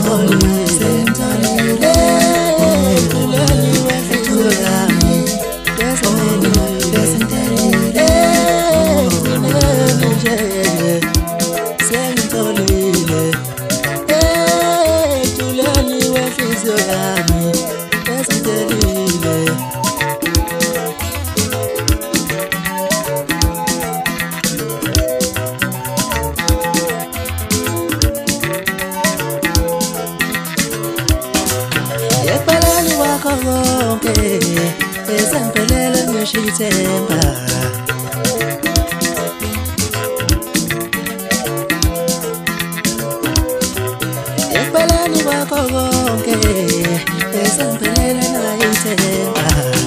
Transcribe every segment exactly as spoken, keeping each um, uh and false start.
konke esempelele ngisho ithemba Ekbalani wakho konke esempelele ngayithemba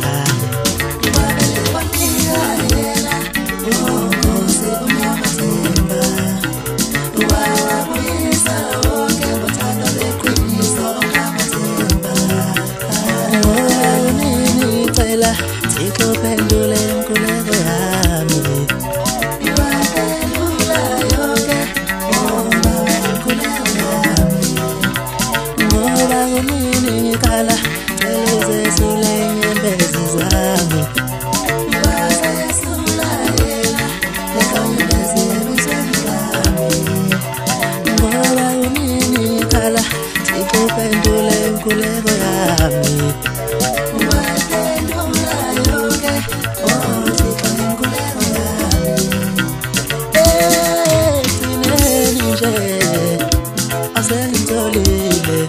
Tiko pendule mkulego yami Iwapendula yoke Oba mkulego yami Ngoba kumini kala Teluze sule nyembezi zami Iwase sula yela Leka nyembezi ebusweni zami Ngoba kumini kala Tiko pendule mkulego yami Asengitholile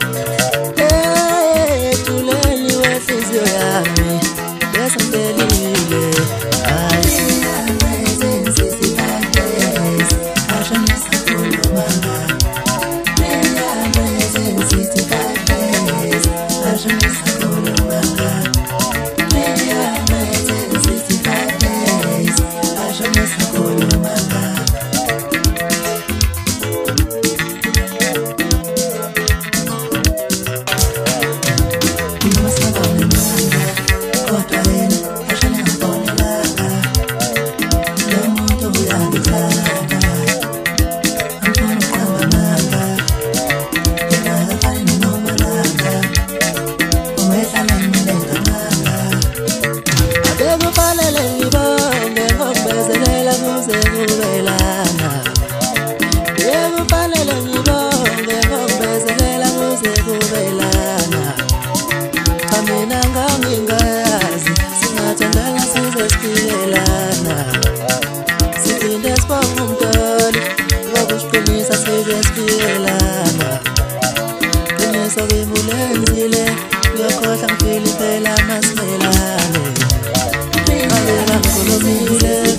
eh tuleni wefizyo yami besendelile ay sisi bates asha ngisakhuluma mina sisi bates asha ngisakhuluma mina sisi bates asha ngisakhuluma Sobe mulenzile yokhohla ngifile phela masimelane Ngavela ngikhulumile